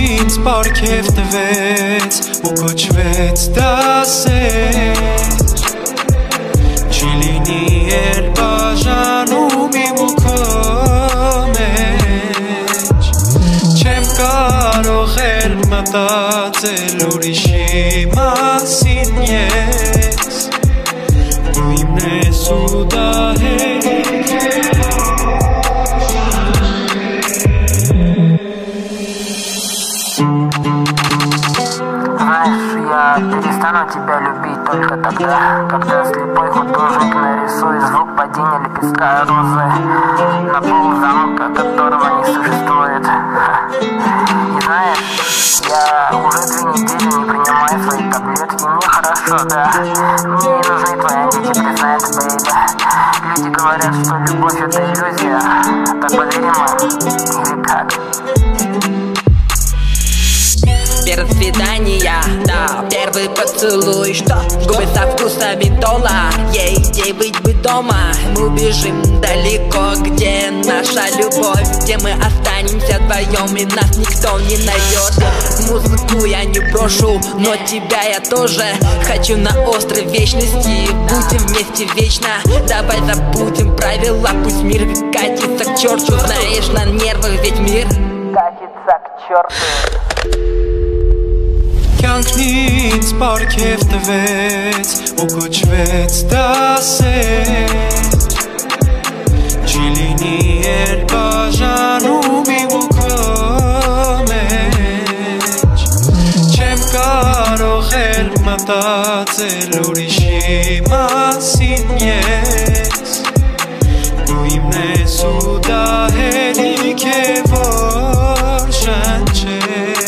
ինձ պարգև տվեց ու կոչվեց դասեր Չի լինի էլ բաժանում իմ ու քո մեջ Չեմ կարող էլ մտածել ուրիշի մասին ես Դու իմն ես ու դա հերիք է Перестану тебя любить только тогда, когда слепой художник нарисует звук падения лепестка розы на пол замка, которого не существует. И знаешь, я уже 2 недели не принимаю свои таблетки, мне хорошо, да. Мне не нужны твои антидепрессанты, бэйби. Люди говорят, что любовь это иллюзия. Так поверим мы, или как? Первое свидание, да, первый поцелуй, что губы со вкусом ментола. Ей быть бы дома, мы убежим далеко, где наша любовь, где мы останемся вдвоем и нас никто не найдет. Музыку я не брошу, но тебя я тоже хочу на остров вечности. Будем вместе вечно, давай забудем правила, пусть мир катится к черту. Знаешь, на нервах ведь мир катится к черту. Կյանքն ինձ պարգև տվեց ու կոչվեց դասեր Չի լինի էլ բաժանում իմ ու քո մեջ Չեմ կարող էլ մտածել ուրիշի մասին ես Դու իմն ես ու դա հերիք է որ շնչես